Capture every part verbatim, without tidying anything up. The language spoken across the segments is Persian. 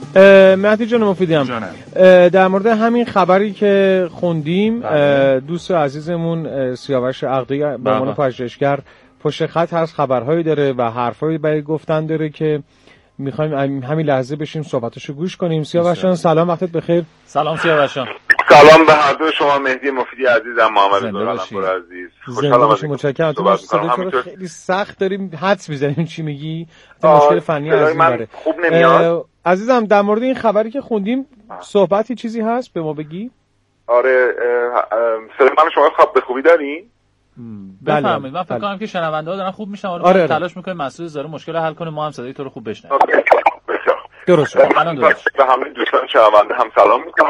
مهدی جان مفیدیم، در مورد همین خبری که خوندیم دوست عزیزمون سیاوش عقدی به عنوان پژوهشگر پشت خط هست، خبرهایی داره و حرفایی برای گفتن داره که میخوایم همین لحظه بشیم صحبتاشو گوش کنیم. سیاوش جان سلام، وقتت بخیر. سلام سیاوش جان. سلام به هر دو شما، مهدی مفیدی عزیزم، محمد زرالنپور عزیز. خوشحالم از متشکرم. تو صداتو خیلی سخت داریم حدس میزنیم چی میگی، مشکل فنی از این داره. خوب نمیاد. عزیزم در مورد این خبری که خوندیم صحبتی چیزی هست به ما بگی؟ آره صدای من شما خوب به خوبی دارین؟ بفرمایید. من فکر کنم که شنونده‌ها دارن خوب میشن. آره تلاش می‌کنیم مسعود زاره مشکل حل کنه، ما هم صدای تو رو خوب بشنویم. درست. الان درست. به همه دوستان شنونده هم سلام می‌کنم.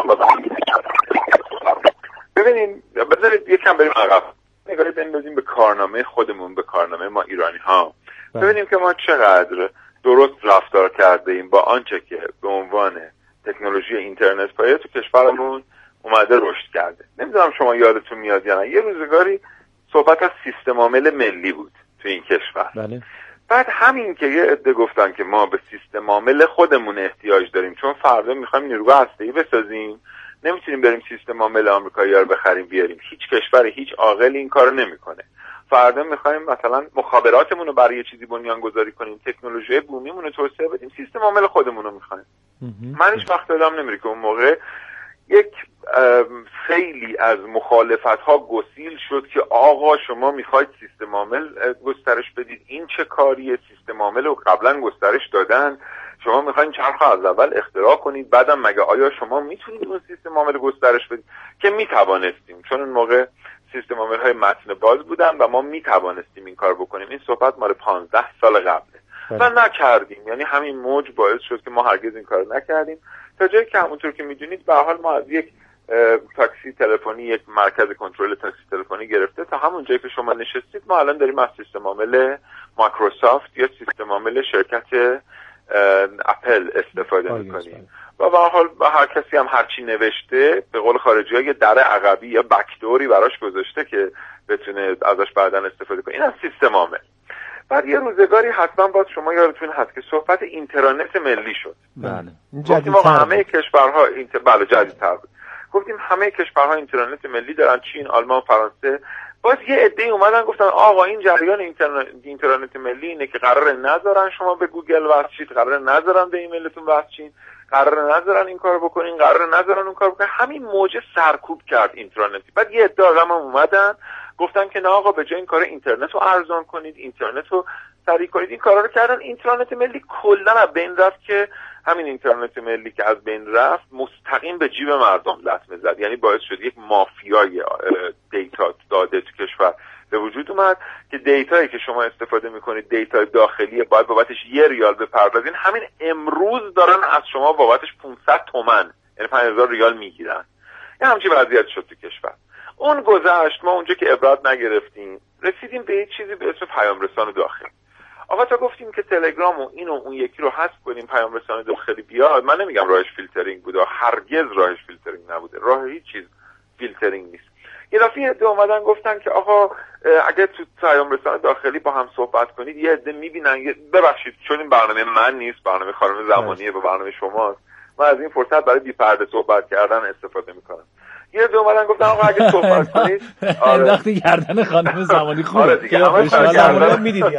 ببینید بذارید یکم بریم عقب. نگاهی بندازیم به کارنامه خودمون، به کارنامه ما ایرانی‌ها. ببینیم که ما چقدر درست رفتار کرده ایم با آنچه که به عنوان تکنولوژی اینترنت پایه تو کشورمون اومده رشد کرده. نمیدونم شما یادتون میاد یا نه، یه روزگاری صحبت از سیستم عامل ملی بود تو این کشور. بله. بعد همین که یه عده گفتن که ما به سیستم عامل خودمون احتیاج داریم، چون فردا میخوایم نیروی هسته‌ای بسازیم، نمیتونیم بریم سیستم عامل آمریکایی‌ها رو بخریم بیاریم. هیچ کشور، هیچ عاقلی این کارو نمیکنه. فردا میخوایم مثلا مخابراتمون رو برای یه چیزی بنیانگذاری کنیم، تکنولوژی بومیمون رو توسعه بدیم، سیستم عامل خودمون رو میخوایم. من هیچ وقت یادم نمیره که اون موقع یک خیلی از مخالفت‌ها گسیل شد که آقا شما میخواید سیستم عامل گسترش بدید، این چه کاریه؟ سیستم عامل رو قبلا گسترش دادن، شما میخواین چرخ از اول اختراع کنید، بعدم مگه آیا شما میتونید اون سیستم عامل گسترش بدید؟ که میتوانستیم، چون اون موقع سیستم عامل های متن باز بودن و ما میتوانستیم این کار بکنیم. این صحبت مال پانزده سال قبله و نکردیم. یعنی همین موج باعث شد که ما هرگز این کار نکردیم، تا جایی که همونطور که میدونید به حال ما از یک تاکسی تلفنی، یک مرکز کنترل تاکسی تلفنی گرفته تا همون جایی که شما نشستید، ما الان داریم از سیستم عامل مایکروسافت یا سیستم عامل شرکت اپل استفاده میکنیم و به حال هر کسی هم هرچی نوشته به قول خارجی‌ها یه در عقبی یا بکدوری براش گذاشته که بتونه ازش بعداً استفاده کنه. این از سیستم عامل. بعد یه روزگاری حتما باز شما یادتون هست که صحبت اینترنت ملی شد. بله. گفتیم ما همه کشورها اینتر بله جدیدتر بود. گفتیم همه کشورها اینترنت ملی دارن، چین، آلمان، فرانسه. باز یه عده‌ای اومدن گفتن آقا این جریان اینترنت اینترنت ملی اینه که قراره نذارن شما به گوگل وصل شید، قراره نذارن به ایمیلتون وصل شید، قراره نذارن این کارو بکنین، قراره نذارن اون کارو بکنین. همین موجه سرکوب کرد اینترنتی. بعد یه عده آدم اومدن گفتن که نه آقا به جای این کار اینترنت رو ارزان کنید، اینترنت رو سریع کنید. این کارا رو کردن، اینترنت ملی کلا از بین رفت که همین اینترنت ملی که از بین رفت مستقیم به جیب مردم لطمه زد. یعنی باعث شد یک مافیای دیتا داده تو کشور به وجود اومد که دیتایی که شما استفاده میکنید دیتای داخلیه، باید بابتش یه ریال بپردازین. همین امروز دارن از شما بابتش پانصد تومن یعنی پنج هزار ریال میگیرن. یه همچین وضعیت شد تو کشور. اون گذشت، ما اونجا که عبرت نگرفتیم رسیدیم به یه چیزی به اسم پیام رسان داخلی. آقا تا گفتیم که تلگرام و این و اون یکی رو حذف کنیم پیام رسان داخلی بیاد، من نمیگم راهش فیلترینگ بوده، هرگز راهش فیلترینگ نبوده، راه هیچ چیز فیلترینگ نیست. یه دفعه عده اومدن گفتن که آقا اگه تو پیام رسان داخلی با هم صحبت کنید، یه عده میبینن، ببخشید چون این برنامه من نیست، برنامه خانم زمانیه به برنامه شماست، من از این فرصت برای بی پرده صحبت کردن استفاده میکنم. یه دو اومدن گفتن آقا اگه صحبت کنید انداختی گردن خانم زمانی خوبه. آره دیگه همش گردن میدیدی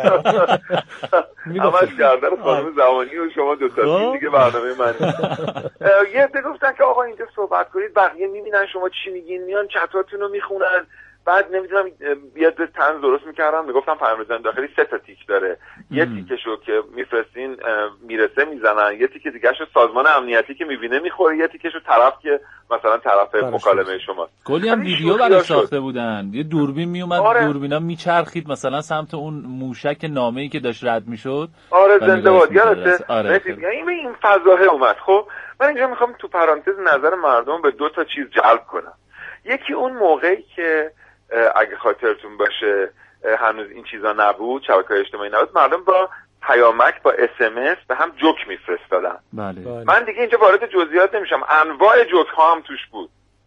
همش گردن خانم زمانی و شما دو تا دیگه برنامه من. یه عده گفتن که آقا اینجا صحبت کنید، بقیه میبینن شما چی میگین، میان چتاتون رو میخونن. بعد نمیدونم یه دو تن درست میکردم، میگفتم پیام رسان داخلی سه تا تیک داره، یه تیکشو که میفرستین میرسه میزنن، یه تیک دیگه‌شو سازمان امنیتی که میبینه میخوره، یه تیکشو طرف که مثلا طرف مکالمه شماست. کلی هم ویدیو براش ساخته بودن، یه دوربین میومد آره. دوربینا میچرخید مثلا سمت اون موشک نامه‌ای که داشت رد میشد. آره زنده باد یادته. آره یعنی این فضاحه اومد. خب من اینجا میخوام تو پرانتز نظر مردم به دو تا چیز جلب کنم. یکی اون موقعی که اگه خاطرتون باشه هنوز این چیزا نبود، شبکه‌های اجتماعی نبود، مردم با پیامک با اس ام اس به هم جوک میفرستادن. بله. من دیگه اینجا وارد جزئیات نمیشم، انواع جوک ها هم توش بود،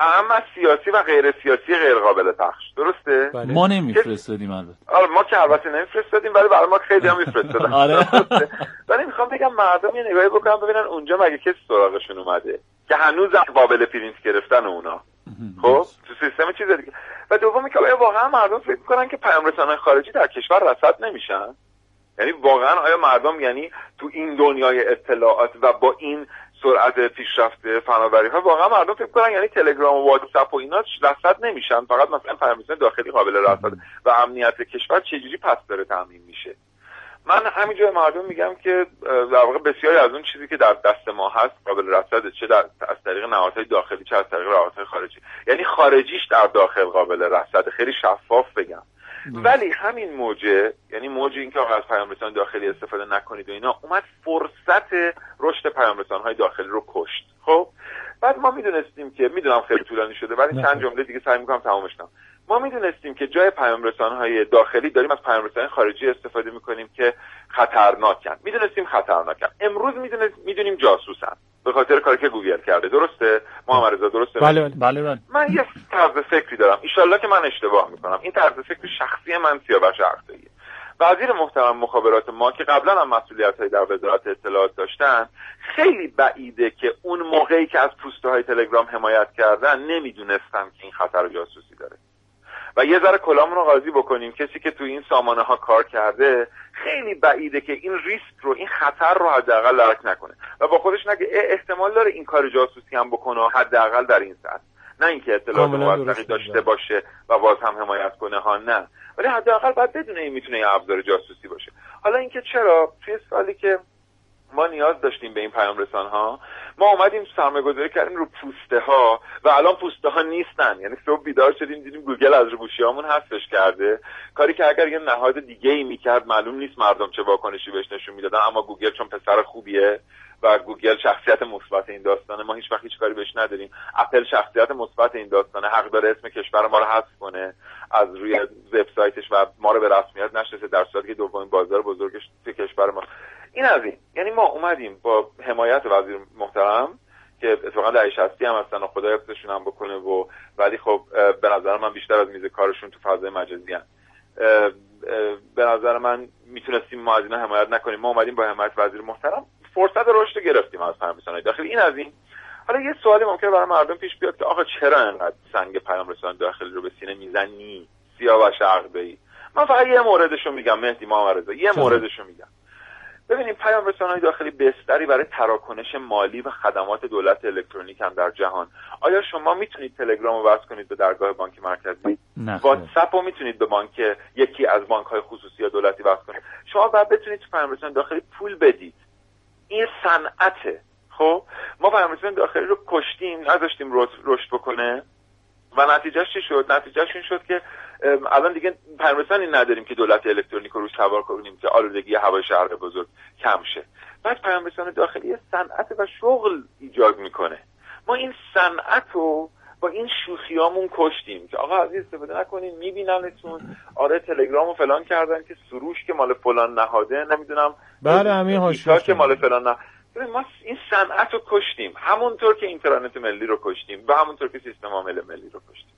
اهم از سیاسی و غیر سیاسی غیر قابل پخش. درسته؟ بله. ما نمیفرستادیم البته. آره ما که البته نمیفرستادیم ولی برای ما خیلی هم میفرستادن. آره. ولی میخوام بگم مردم یه نگاهی بکنن ببینن اونجا مگه کسی سراغشون اومده که هنوزم قابل پرینت گرفتن اونا. خب تو سیستم چیز دیگه. و دومی که آیا واقعا مردم فکر میکنن که پیام رسانه‌های خارجی در کشور رصد نمیشن؟ یعنی واقعا آیا مردم یعنی تو این دنیای اطلاعات و با این سرعت پیشرفت فناوری‌ها واقعا مردم فکر کنن یعنی تلگرام و واتساپ و اینا رصد نمیشن، فقط مثلا پیام رسانی داخلی قابل رصد و امنیت کشور چجوری پس داره تامین میشه؟ من همینجا مردم میگم که در واقع بسیاری از اون چیزی که در دست ما هست قابل رصد، چه در از طریق نهادهای داخلی چه از طریق نهادهای خارجی، یعنی خارجیش در داخل قابل رصد، خیلی شفاف بگم. ولی همین موجه، یعنی موج این که از پیام رسان داخلی استفاده نکنید و اینا، اومد فرصت رشد پیام رسان‌های داخلی رو کشت. خب بعد ما میدونستیم که، میدونم خیلی طولانی شده ولی چند جمله دیگه سعی میکنم تمامش کنم. ما میدونستیم که جای پیام رسان‌های داخلی داریم از پیام رسان‌های خارجی استفاده میکنیم که خطرناکن. میدونستیم خطرناکن. امروز میدونیم جاسوسن به خاطر کاری که گوگل کرده. درسته محمد رضا؟ درسته؟ بله بله بله. من یه طرز فکری دارم، ان شاءالله که من اشتباه میکنم. این طرز فکر شخصی من سیاوش عقدیه. وزیر محترم مخابرات ما که قبلا هم مسئولیت‌های در وزارت اطلاعات داشتن، خیلی بعیده که اون موقعی که از پوست‌های تلگرام حمایت کردن نمیدونستن که این خطر جاسوسی داره. و یه ذره کلامون رو قاضی بکنیم، کسی که تو این سامانه ها کار کرده خیلی بعیده که این ریسک رو، این خطر رو حداقل درک نکنه و با خودش نگه احتمال داره این کار جاسوسی هم بکنه، حداقل در این سطح، نه اینکه اطلاعات موثقی داشته باشه و باز هم حمایت کنه ها، نه، ولی حداقل باید بدونه این میتونه یه ابزار جاسوسی باشه. حالا اینکه چرا توی سالی که ما نیاز داشتیم به این پیام رسان ها، ما اومدیم سرمایه‌گذاری کردیم رو پوسته ها و الان پوسته ها نیستن. یعنی صبح بیدار شدیم دیدیم گوگل از رو گوشیامون حذفش کرده، کاری که اگر یه نهاد دیگه ای میکرد معلوم نیست مردم چه واکنشی بهش نشون میدادن، اما گوگل چون پسر خوبیه و گوگل شخصیت مثبت این داستانه، ما هیچ وقت هیچ کاری بهش نداریم. اپل شخصیت مثبت این داستانه، حق داره اسم کشور ما رو حذف کنه از روی وبسایتش و ما رو به رسمیت نشناسه، در صورتی که دومین بازار بزرگش تو کشور ما. این از این. یعنی ما اومدیم با حمایت وزیر محترم که اتفاقا در هستی هم هستن و خدا حفظشون هم بکنه و ولی خب به نظر من بیشتر از میز کارشون تو فضای مجازی ان، به نظر من میتونستیم ما از اینا حمایت نکنیم. ما اومدیم با حمایت وزیر محترم فرصت رشد گرفتیم از پیام رسان‌های داخلی. این از این. حالا یه سوالی ممکنه برای مردم پیش بیاد که آقا چرا انقدر سنگ پیام رسان داخلی رو به سینه میزنی سیاوش عقدی؟ من فقط یه موردشو میگم مهدی محمد رضا، یه موردشو میگم. ببینید پیام رسان‌های داخلی بستری برای تراکنش مالی و خدمات دولت الکترونیک هم در جهان. آیا شما میتونید تلگرام رو وصل کنید به درگاه بانک مرکزی؟ واتساپ رو میتونید به بانک یکی از بانک‌های خصوصی یا دولتی وصل کنید؟ شما باید بتونید تو پیام رسان داخلی پول بدید. این صنعته. خب ما پیام رسان داخلی رو کشتیم، نذاشتیم رشد بکنه و نتیجهش چی شد؟ نتیجهش این شد که الان دیگه پیام رسانی نداریم که دولت الکترونیک رو روش سوار کنیم که آلودگی هوای شهر بزرگ کم شه. بعد پیام رسان داخلی صنعت و شغل ایجاد میکنه. ما این صنعت رو با این شوخیامون کشتیم که آقا عزیز استفاده نکنین، میبیننتون، آره تلگرام رو فلان کردن که سروش که مال فلان نهاده، نمیدونم بله همین هاشتا که مال فلان نه. ما این صنعت رو کشتیم، همونطور که اینترنت ملی رو کشتیم و همونطور که سیستم عامل ملی رو کشتیم.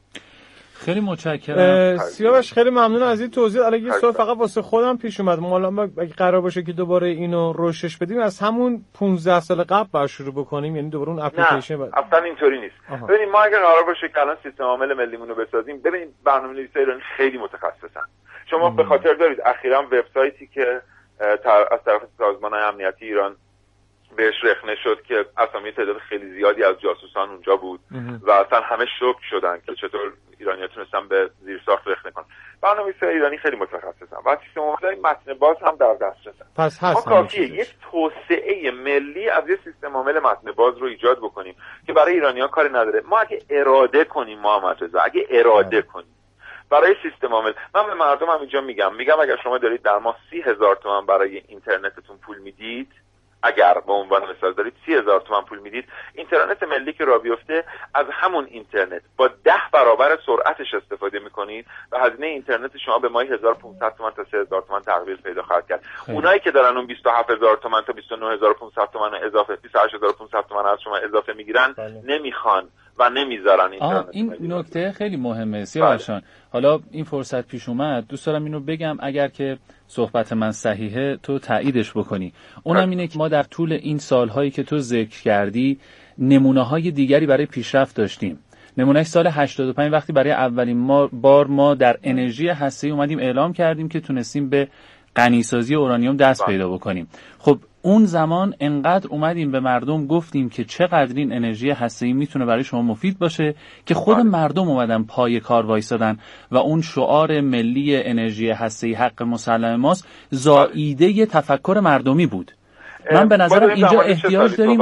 خیلی متشکرم سیاوش، خیلی ممنون از این توضیح. الان یه سوال فقط واسه خودم پیش اومد، ما الان اگه قرار باشه که دوباره اینو روشش بدیم از همون پانزده سال قبل باید شروع بکنیم، یعنی دوباره اون اپلیکیشن نه اصلا اینطوری نیست. ببینید ما اگه قرار باشه که الان سیستم عامل ملیمون رو بسازیم، ببینید برنامه‌نویسای ایرانی خیلی متخصصن. شما به خاطر دارید اخیراً وبسایتی که از طرف سازمان امنیتی ایران بهش رخنه شد که اسامی تعداد خیلی زیادی از جاسوسان اونجا بود و اصلا همه شوک شدن که چطور ایرانی‌ها تونستن به زیرساخت رخنه کنن. برنامه‌نویسای ایرانی خیلی متخصصن و سیستم عامل متن باز هم در دسترسن. پس هست ما کافیه یک توسعه ملی از یک سیستم عامل متن باز رو ایجاد بکنیم که برای ایرانی‌ها کاری نداره. ما اگه اراده کنیم محمد رضا، اگه اراده کنیم برای سیستم عامل، من به مردم هم اینجا میگم میگم اگر شما دارید در ماه سی هزار تومان برای اینترنتتون پول میدید، اگر به عنوان مثال دارید سی هزار تومان پول میدید، اینترنت ملی که راه بیفته از همون اینترنت با ده برابر سرعتش استفاده میکنید و هزینه اینترنت شما به ماهی هزار و پانصد تومان تا سه هزار تومان تقلیل پیدا خواهد کرد. اونایی که دارن اون بیست و هفت هزار تومان تا بیست و نه هزار و پانصد تومان اضافه بیست و هشت هزار و پانصد تومان از شما اضافه میگیرن، نمیخوان و نمیذارن اینترنت این نکته خیلی مهمه سیاوشان. حالا این فرصت پیش اومد، دوست دارم اینو بگم اگر که صحبت من صحیحه تو تاییدش بکنی. اونم اینه که ما در طول این سالهایی که تو ذکر کردی نمونه‌های دیگری برای پیشرفت داشتیم. نمونهش سال هشتاد و پنج وقتی برای اولین ما بار ما در انرژی هسته‌ای اومدیم اعلام کردیم که تونستیم به غنیسازی اورانیوم دست پیدا بکنیم. خب اون زمان انقدر اومدیم به مردم گفتیم که چقدر این انرژی هسته‌ای میتونه برای شما مفید باشه که خود مردم اومدن پای کار وایسادن و اون شعار ملی انرژی هسته‌ای حق مسلم ماست زائیده تفکر مردمی بود. من به نظرم اینجا احتیاج داریم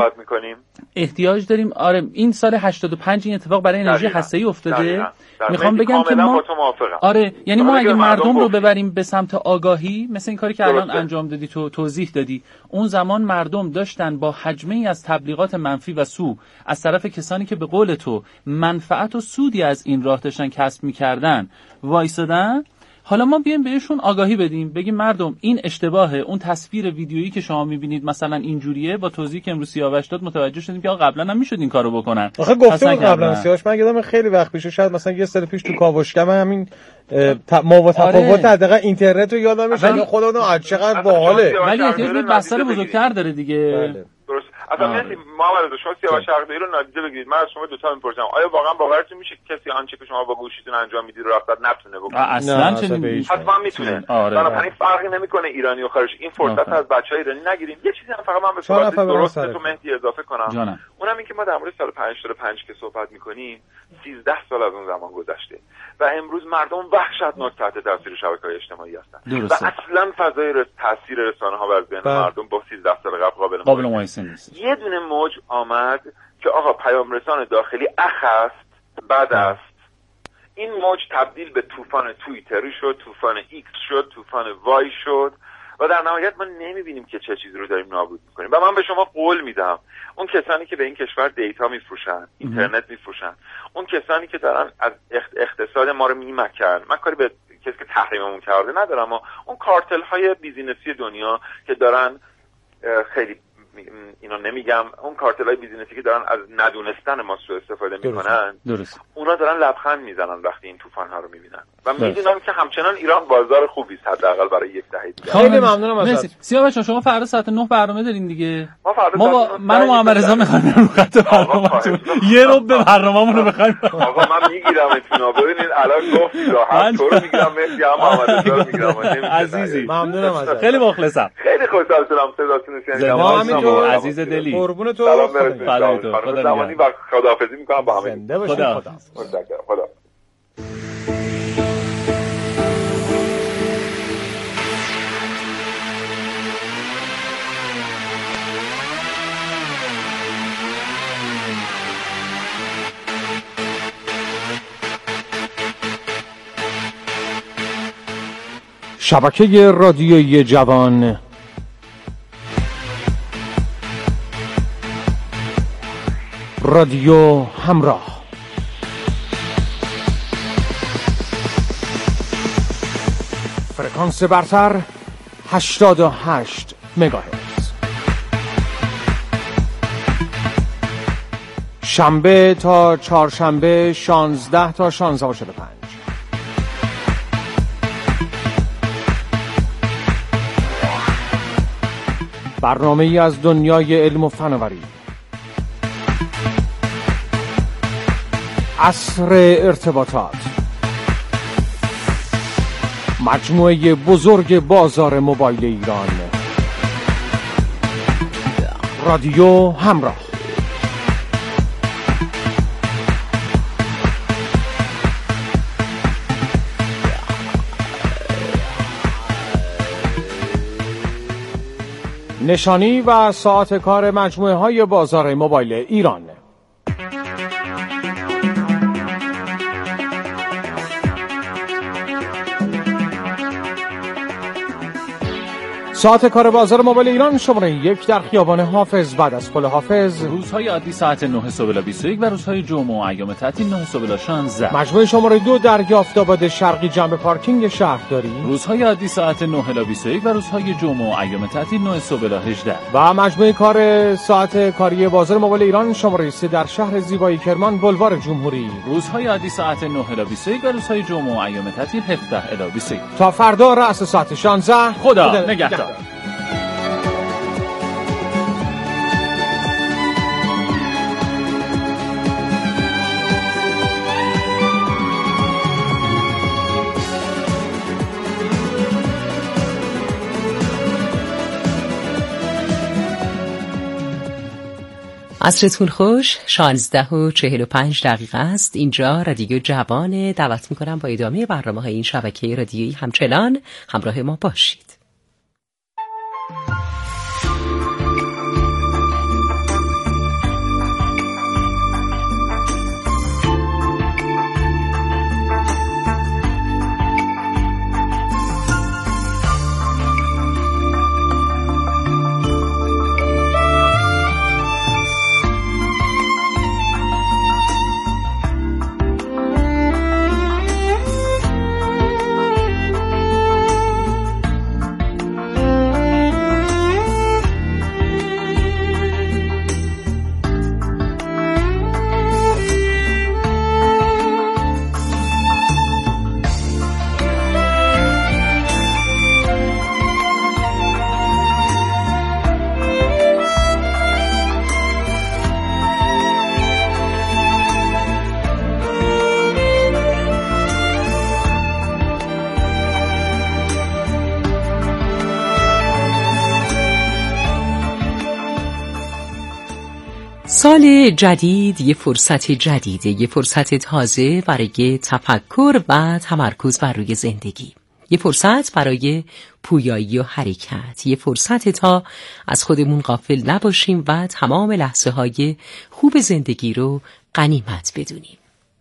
احتیاج داریم آره این سال هشتاد و پنج این اتفاق برای انرژی هسته‌ای افتاده. میخوام بگم که ما آره یعنی ما اگه مردم رو ببریم به سمت آگاهی مثل این کاری که الان انجام دادی تو توضیح دادی، اون زمان مردم داشتن با حجمه از تبلیغات منفی و سو از طرف کسانی که به قول تو منفعت و سودی از این راه داشتن کسب می‌کردن وایسادن. حالا ما بیایم بهشون آگاهی بدیم، بگیم مردم این اشتباهه، اون تصویر ویدیویی که شما می‌بینید مثلا اینجوریه، با توضیحی که امروز سیاوش داد متوجه شدیم که آقا قبلا هم می‌شد این کارو بکنن. آخه گفتم قبلا سیاوش من یادم خیلی وقت پیش شاید مثلا یه سال پیش تو کاوشگم همین ما و تفاوت حداقل اینترنت رو یادم میاد خودمون از چقدر باحاله، ولی احتیاج به بستر بزرگتر داره دیگه. درست. اصلا مثلا محمد شما سیاوش عقدی رو نادیده بگیرید. من از شما دو تا میپرسم آیا واقعا باورتون میشه کسی آنچه که شما با گوشیتون انجام میدید رو رفتار نتونه بکنه؟ اصلا چنین حتما میتونه. بنابراین فرقی نمیکنه ایرانی و خارجی. این فرصت از بچهای ایرانی نگیریم. یه چیزی هم فقط من به صورت درست تو مهدی اضافه کنم. اونم این که ما در مورد سال هشتاد و پنج که صحبت میکنیم سیزده سال از اون زمان گذشته و امروز مردم وحشتناک تحت تاثیر شبکه‌های اجتماعی هستن و اصلا فضای رس... تاثیر رسانه‌ها بر ذهن مردم با سیزده سال قبل قابل قابل مقایسه نیست. یه دونه موج آمد که آقا پیام رسان داخلی اخ است، بد است. این موج تبدیل به طوفان توییتری شد، طوفان ایکس شد، طوفان وای شد و در نهایت ما نمیبینیم که چه چیزی رو داریم نابود میکنیم. و من به شما قول میدم اون کسانی که به این کشور دیتا میفروشن، اینترنت میفروشن، اون کسانی که دارن از اقتصاد ما رو میمکن، من کاری به کسی که تحریممون کرده ندارم، اما اون کارتل های بیزینسی دنیا که دارن خیلی اینا نمیگم، اون کارتلای بیزینسی که دارن از ندونستن ما سوء استفاده میکنن، درست. اونا دارن لبخند میزنن وقتی این طوفان ها رو میبینن و میدونم که همچنان ایران بازار خوبی است حداقل برای یک دهه دیگه. خیلی ممنونم ازت. سیاوش جان شما فردا ساعت نه برنامه دارین دیگه؟ ما فردا ما با من و محمد رضا میخوایم رو خط برنامه‌تون یه رو به برنامه‌مون رو بخوایم. آقا من میگیرمتون، ببینید الان گفتید راحت تو رو میگیرم، مهدی هم محمد رضا رو میگیرم. عزیزی ممنونم ازت. خیلی مخلصم. خیلی خوشحال شدم صداتون رو شنیدم. ما همینطور عزیز دلی. قربون تو. فدای تو. خدا زمانی و خداحافظی میکنم با همه. زنده باشید. خدا. خدا. شبکه رادیویی جوان رادیو همراه فرکانس برتر هشتاد و هشت مگاهرتز، شنبه تا چهارشنبه شانزده تا شانزده و چهل و پنج. برنامه ای از دنیای علم و فناوری، عصر ارتباطات، مجموعه بزرگ بازار موبایل ایران، رادیو همراه. نشانی و ساعت کار مجموعه های بازار موبایل ایران. ساعت کار بازار موبایل ایران شماره یک در خیابان حافظ بعد از پل حافظ. روزهای عادی ساعت نه صبح الی بیست و یک و روزهای جمعه و ایام تعطیل نه صبح الی شانزده. مجموعه شماره دو در یافت‌آباد شرقی جنب پارکینگ شهرداری. روزهای عادی ساعت نه الی بیست و یک و روزهای جمعه و ایام تعطیل نه صبح الی هجده. و مجموعه کار ساعت کاری بازار موبایل ایران شماره سه در شهر زیبای کرمان بولوار جمهوری. روزهای عادی ساعت نه الی بیست و یک و روزهای جمعه و ایام تعطیل هفده الی بیست و یک. تا فردا رأس ساعت شانزده. خدا, خدا نگهدار. عصرتون خوش. شانزده و چهل و پنج دقیقه است. اینجا رادیو جوان. دعوت میکنم با ادامه برنامه های این شبکه رادیویی همچنان همراه ما باشید. سال جدید یه فرصت جدیده، یه فرصت تازه برای تفکر و تمرکز بر روی زندگی، یه فرصت برای پویایی و حرکت، یه فرصت تا از خودمون غافل نباشیم و تمام لحظه های خوب زندگی رو غنیمت بدونیم.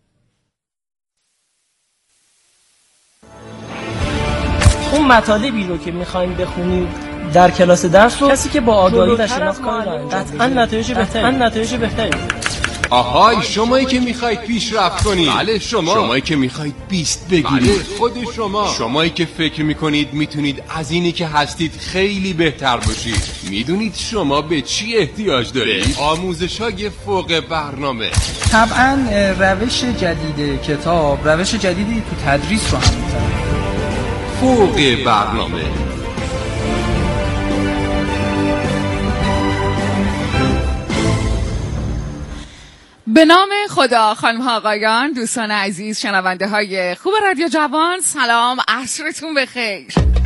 اون مطالبی رو که میخوایم بخونیم در کلاس درس رو کسی که با آگاهی و شناخت کار داره قطعاً نتایج بهتری قطعاً نتایج بهتری. آهای شمایی که میخواید پیشرفت کنید، بله شما. شمایی که میخواید بیست بگیرید، بله خود شما. شمایی که فکر میکنید میتونید از اینی که هستید خیلی بهتر باشید. میدونید شما به چی احتیاج دارید؟ آموزش‌های فوق برنامه. طبعاً روش جدید کتاب، روش جدیدی تو تدریس رو هم می‌ذاره. فوق برنامه. به نام خدا. خانم ها آقایان، دوستان عزیز، شنونده های خوب رادیو جوان، سلام، عصرتون بخیر.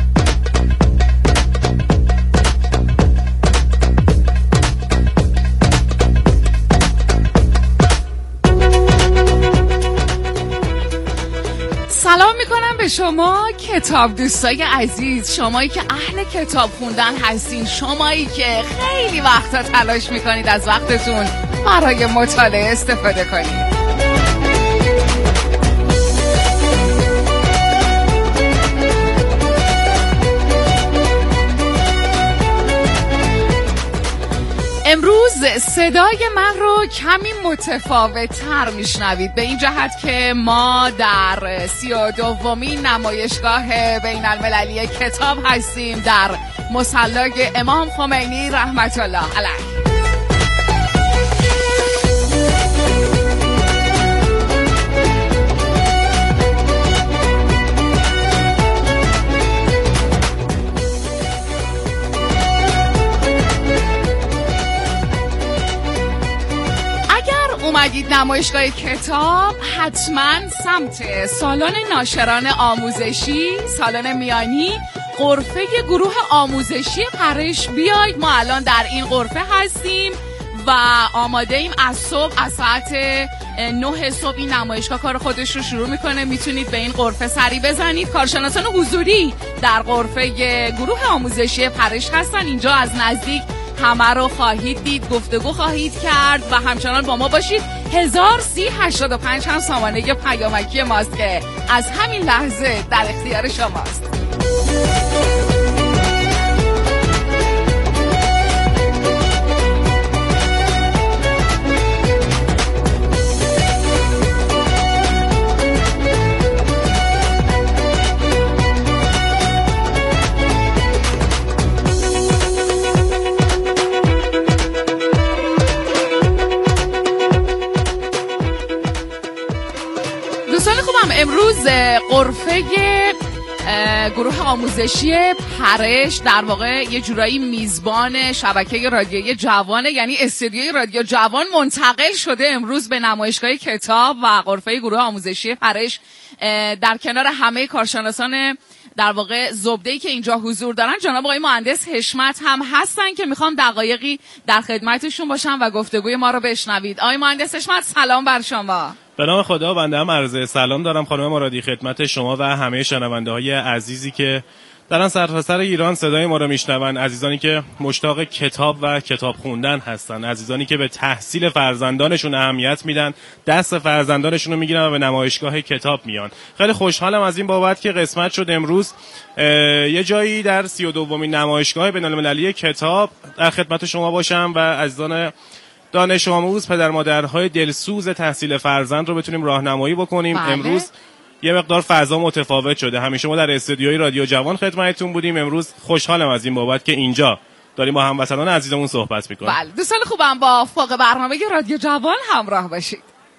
سلام میکنم به شما کتاب دوستای عزیز، شمایی که اهل کتاب خوندن هستین، شمایی که خیلی وقتا تلاش میکنید از وقتتون برای مطالعه استفاده کنید. امروز صدای من رو کمی متفاوت تر میشنوید، به این جهت که ما در سی و دومین نمایشگاه بین المللی کتاب هستیم در مصلی امام خمینی رحمت الله علیه. اومدید نمایشگاه کتاب، حتما سمت سالن ناشران آموزشی، سالن میانی، غرفه گروه آموزشی پرش بیاید. ما الان در این غرفه هستیم و آماده ایم از صبح، از ساعت نه صبح این نمایشگاه کار خودش رو شروع میکنه. میتونید به این غرفه سری بزنید. کارشناسان حضوری در غرفه گروه آموزشی پرش هستن. اینجا از نزدیک همه رو خواهید دید، گفتگو خواهید کرد و همچنان با ما باشید. هزار سی هشتاد و پنج هم سامانه پیامکی ماست که از همین لحظه در اختیار شماست. غرفه گروه آموزشی پرش، در واقع یه جورایی میزبان شبکه رادیویی جوانه، یعنی استودیوی رادیو جوان منتقل شده امروز به نمایشگاه کتاب و غرفه گروه آموزشی پرش در کنار همه کارشناسان در واقع زبده‌ای که اینجا حضور دارن. جناب آقای مهندس حشمت هم هستن که میخوام دقایقی در خدمتشون باشم و گفتگوی ما رو بشنوید. آقای مهندس حشمت سلام بر شما. به نام خدا. بنده هم عرض سلام دارم خانم مرادی خدمت شما و همه شنونده‌های عزیزی که در سرتاسر ایران صدای ما رو میشنون، عزیزانی که مشتاق کتاب و کتاب خوندن هستن، عزیزانی که به تحصیل فرزندانشون اهمیت میدن، دست فرزندانشون رو میگیرن و به نمایشگاه کتاب میان. خیلی خوشحالم از این بابت که قسمت شد امروز یه جایی در سی و دومین نمایشگاه بین‌المللی کتاب در خدمت شما باشم و عزیزان دانش آموز، پدر مادرهای دلسوز تحصیل فرزند رو بتونیم راهنمایی بکنیم. بله. امروز یه مقدار فضا متفاوت شده. همیشه ما در استودیوی رادیو جوان خدمتتون بودیم، امروز خوشحالم از این بابت که اینجا داریم با هموطنان عزیزمون صحبت میکنیم. بله، دوستان خوبم با فوق برنامه رادیو جوان همراه باشید.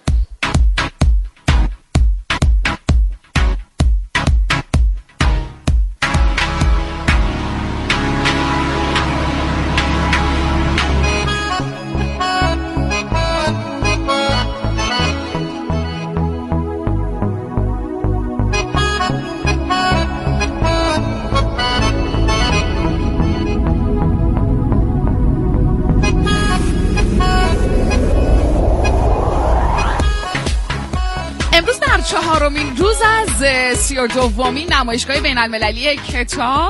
چهارمین روز از سی و دومین نمایشگاه بین‌المللی کتاب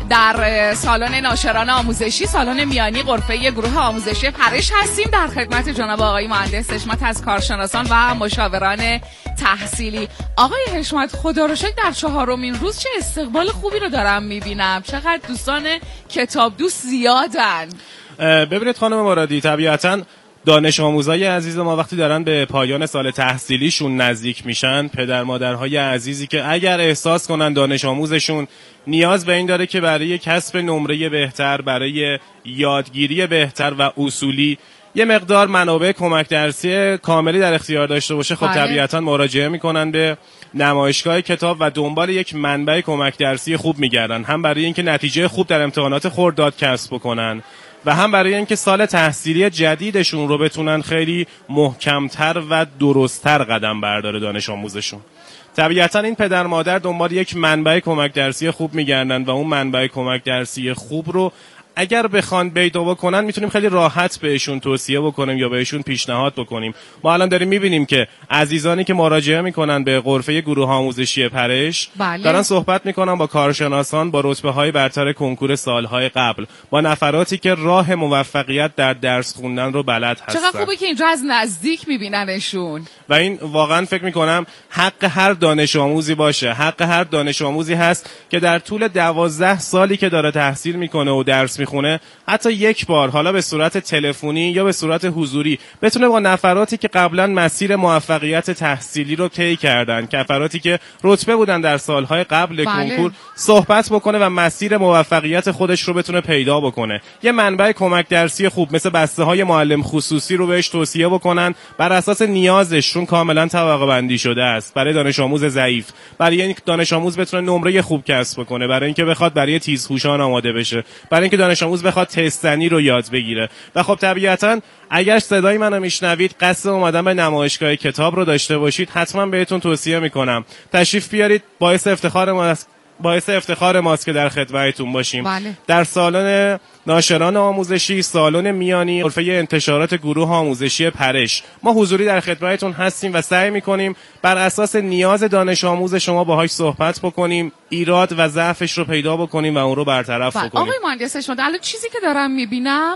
در سالن ناشران آموزشی، سالن میانی غرفه گروه آموزشی پرش هستیم. در خدمت جناب آقای مهندس حشمت از کارشناسان و مشاوران تحصیلی. آقای حشمت، خدا رو شکر در چهارمین روز چه استقبال خوبی رو دارم میبینم، چقدر دوستان کتاب دوست زیادن. ببینید خانم مرادی، طبیعتاً دانش آموزای عزیز ما وقتی دارن به پایان سال تحصیلیشون نزدیک میشن، پدر مادرهای عزیزی که اگر احساس کنن دانش آموزشون نیاز به این داره که برای کسب نمره بهتر، برای یادگیری بهتر و اصولی یه مقدار منابع کمک درسی کاملی در اختیار داشته باشه، خب طبیعتاً مراجعه میکنن به نمایشگاه کتاب و دنبال یک منبع کمک درسی خوب میگردن، هم برای اینکه نتیجه خوب در امتحانات خرداد کسب بکنن و هم برای اینکه سال تحصیلی جدیدشون رو بتونن خیلی محکمتر و درستتر قدم برداره دانش آموزشون. طبیعتا این پدر مادر دنبال یک منبع کمک درسی خوب میگردن و اون منبع کمک درسی خوب رو اگر بخوان پیدا بکنن میتونیم خیلی راحت بهشون توصیه بکنیم یا بهشون پیشنهاد بکنیم. ما الان داریم میبینیم که عزیزانی که مراجعه میکنن به غرفه گروه آموزشی پرش، بله، دارن صحبت میکنن با کارشناسان با رتبه های برتر کنکور سالهای قبل، با نفراتی که راه موفقیت در درس خوندن رو بلد هستن. چقدر خوبه که اینجا از نزدیک میبیننشون و این واقعا فکر میکنم حق هر دانش آموزی باشه، حق هر دانش آموزی هست که در طول دوازده سالی که داره تحصیل میکنه و درس میخونه حتی یک بار، حالا به صورت تلفنی یا به صورت حضوری، بتونه با نفراتی که قبلا مسیر موفقیت تحصیلی رو طی کردن، نفراتی که رتبه بودن در سالهای قبل بله. کنکور، صحبت بکنه و مسیر موفقیت خودش رو بتونه پیدا بکنه. یه منبع کمک درسی خوب مثل بسته های معلم خصوصی رو بهش توصیه بکنن، بر اساس نیازشون کاملا طبقه بندی شده است، برای دانش آموز ضعیف، برای اینکه دانش آموز بتونه نمره خوب کسب بکنه، برای اینکه بخواد برای تیزهوشان آماده بشه، برای اینکه دانش آموز بخواد تستنی رو یاد بگیره. و خب طبیعتاً اگر صدای منو میشنوید، قصد اومدن به نمایشگاه کتاب رو داشته باشید، حتما بهتون توصیه میکنم تشریف بیارید. باعث افتخار ماست باعث افتخار ماست که در خدمتتون باشیم. بله. در سالن ناشران آموزشی، سالن میانی غرفه انتشارات گروه آموزشی پرش، ما حضوری در خدمتتون هستیم و سعی میکنیم بر اساس نیاز دانش آموز شما باهاش صحبت بکنیم، ایراد و ضعفش رو پیدا بکنیم و اون رو برطرف بکنیم. آقای مهندس حشمت، الان چیزی که دارم میبینم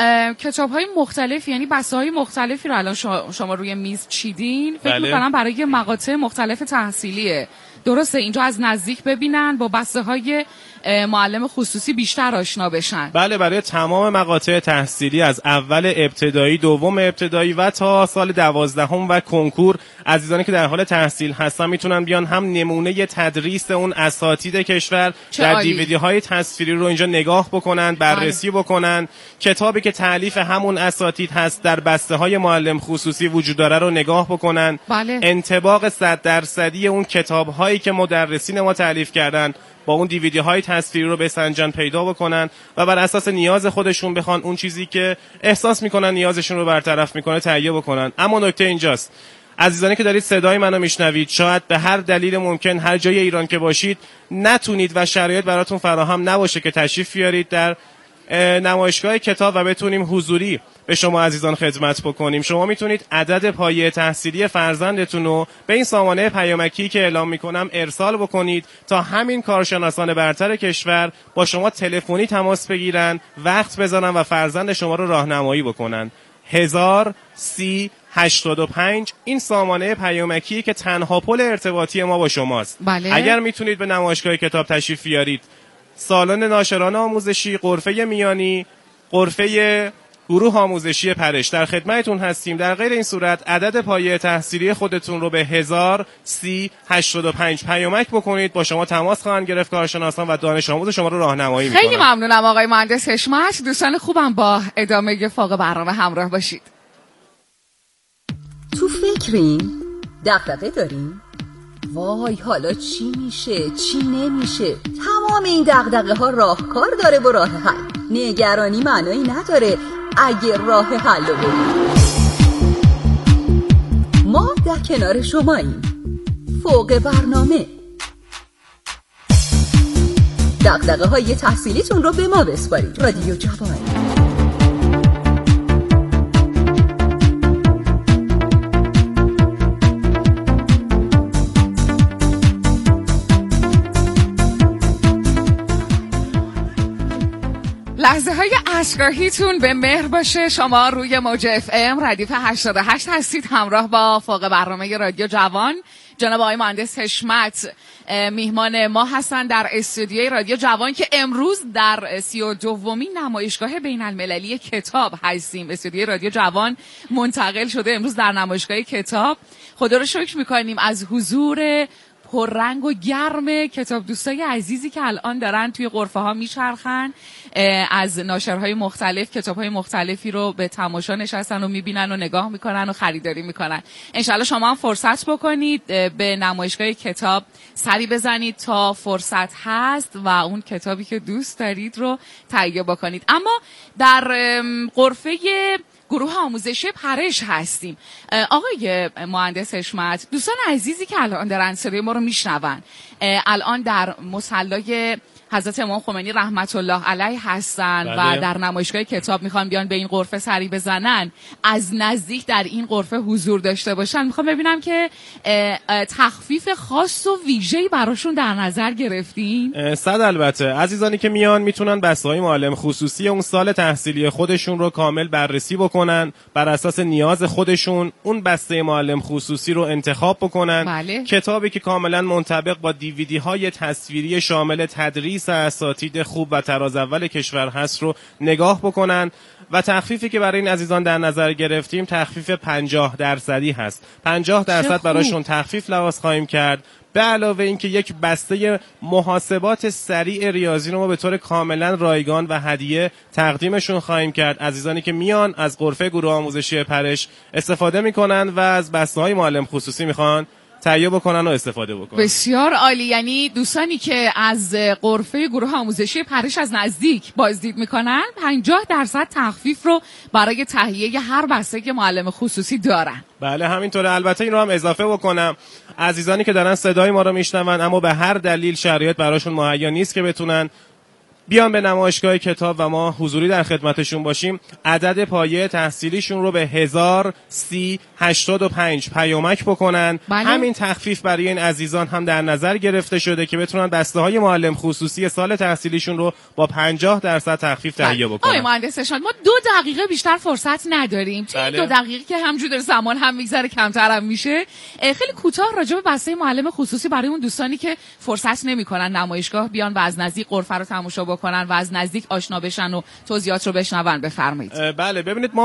کتاب های مختلف، یعنی بسته های مختلفی رو الان شما, شما روی میز چیدین. فکر بله. میکنم برای مقاطع مختلف تحصیلیه. درسته اینجا از نزدیک ببینن، با بسته های معلم خصوصی بیشتر آشنا بشن. بله، برای تمام مقاطع تحصیلی از اول ابتدایی، دوم ابتدایی و تا سال دوازدهم و کنکور، عزیزانی که در حال تحصیل هستن میتونن بیان، هم نمونه تدریس اون اساتید کشور در دیویدی های تصویری رو اینجا نگاه بکنن، بررسی بله. بکنن. کتابی که تالیف همون اساتید هست در بسته های معلم خصوصی وجود داره رو نگاه بکنن. بله. انطباق صد درصدی اون کتاب هایی که مدرسین ما تالیف کردن با اون دیویدی های تصویری رو بسنجن، پیدا بکنن و بر اساس نیاز خودشون بخوان اون چیزی که احساس میکنن نیازشون رو برطرف میکنه تهیه بکنن. اما نکته اینجاست، عزیزانی که دارید صدای منو میشنوید، شاید به هر دلیل ممکن هر جای ایران که باشید نتونید و شرایط براتون فراهم نباشه که تشریف بیارید در نمایشگاه کتاب و بتونیم حضوری به شما عزیزان خدمت بکنیم. شما میتونید عدد پایه تحصیلی فرزندتون رو به این سامانه پیامکی که اعلام میکنم ارسال بکنید تا همین کارشناسان برتر کشور با شما تلفنی تماس بگیرن، وقت بذارن و فرزند شما رو راهنمایی بکنن. هزار سی هشتاد و پنج این سامانه پیامکی که تنها پل ارتباطی ما با شماست. بله. اگر میتونید به نمایشگاه کتاب تشریف بیارید، سالن ناشران آموزشی، غرفه میانی، غرفه گروه آموزشی پرش در خدمتتون هستیم. در غیر این صورت عدد پایه تحصیلی خودتون رو به هزار سی هشتاد و پنج پیامک بکنید، با شما تماس خواهند گرفت کارشناسان و دانش آموز شما رو راهنمایی میکنن. خیلی ممنونم آقای مهندس حشمت. دوستان خوبم با ادامه فوق برنامه همراه باشید. تو فکرین؟ دغدغه دارین؟ وای حالا چی میشه چی نمیشه؟ تمام این دغدغه ها راهکار داره و راه حل. نگرانی معنایی نداره اگه راه حل رو ببینیم. ما در کنار شماییم. فوق برنامه. دغدغه های تحصیلیتون رو به ما بسپارید. رادیو جوان. لحظه های عصرگاهیتون به مهر باشه. شما روی موج اف ام ردیف هشتاد و هشت هستید، همراه با فوق برنامه رادیو جوان. جناب آقای مهندس حشمت میهمان ما هستن در استودیوی رادیو جوان که امروز در سی و دومین نمایشگاه بین المللی کتاب هستیم. استودیوی رادیو جوان منتقل شده امروز در نمایشگاه کتاب. خدا رو شکر میکنیم از حضور پررنگ و گرم کتاب دوستای عزیزی که الان دارن توی غرفه ها میچرخن، از ناشرهای مختلف کتابهای مختلفی رو به تماشا نشستن و میبینن و نگاه میکنن و خریداری میکنن. انشالله شما هم فرصت بکنید به نمایشگاه کتاب سری بزنید تا فرصت هست و اون کتابی که دوست دارید رو تهیه بکنید. اما در غرفه گروه آموزشی پرش هستیم. آقای مهندس حشمت، دوستان عزیزی که الان دارن صدای ما رو میشنون، الان در مصلی حضرت امام خمینی رحمت الله علیه هستن. بله. و در نمایشگاه کتاب میخوان بیان به این غرفه سری بزنن، از نزدیک در این غرفه حضور داشته باشن. میخوام ببینم که تخفیف خاص و ویژه‌ای براشون در نظر گرفتین؟ صد البته. عزیزانی که میان میتونن بسته‌های معلم خصوصی اون سال تحصیلی خودشون رو کامل بررسی بکنن، بر اساس نیاز خودشون اون بسته معلم خصوصی رو انتخاب بکنن. بله. کتابی که کاملا منطبق با دیویدی های تصویری شامل تدریس اساتید خوب و تراز اول کشور هست رو نگاه بکنن و تخفیفی که برای این عزیزان در نظر گرفتیم تخفیف پنجاه درصدی هست. پنجاه درصد براشون تخفیف لحاظ خواهیم کرد، به علاوه اینکه یک بسته محاسبات سریع ریاضی رو ما به طور کاملا رایگان و هدیه تقدیمشون خواهیم کرد. عزیزانی که میان از غرفه گروه آموزشی پرش استفاده میکنن و از بسته‌های معلم خصوصی میخوان تهیه بکنن و استفاده بکنن. بسیار عالی. یعنی دوستانی که از غرفه گروه آموزشی پرش از نزدیک بازدید میکنن پنجاه درصد تخفیف رو برای تهیه هر بسته معلم خصوصی دارن. بله همینطوره. البته این رو هم اضافه بکنم، عزیزانی که دارن صدای ما رو میشنون اما به هر دلیل شرایط براشون مهیا نیست که بتونن بیان به نمایشگاه کتاب و ما حضوری در خدمتشون باشیم، عدد پایه تحصیلیشون رو به هزار سی هشتاد و پنج پیامک بکنن. بله. همین تخفیف برای این عزیزان هم در نظر گرفته شده که بتونن بسته های معلم خصوصی سال تحصیلیشون رو با پنجاه درصد تخفیف تهیه بکنن. آقای مهندس ما دو دقیقه بیشتر فرصت نداریم. بله. دو دقیقه که همجور زمان هم میگذره کمتر هم میشه. خیلی کوتاه راجع به بسته معلم خصوصی برای اون دوستانی که فرصت نمیکنن نمایشگاه بیان و از نزدیک غرفه رو تماشا کنن و از نزدیک آشنا بشن و توضیحات رو بشنون بفرمایید. بله ببینید ما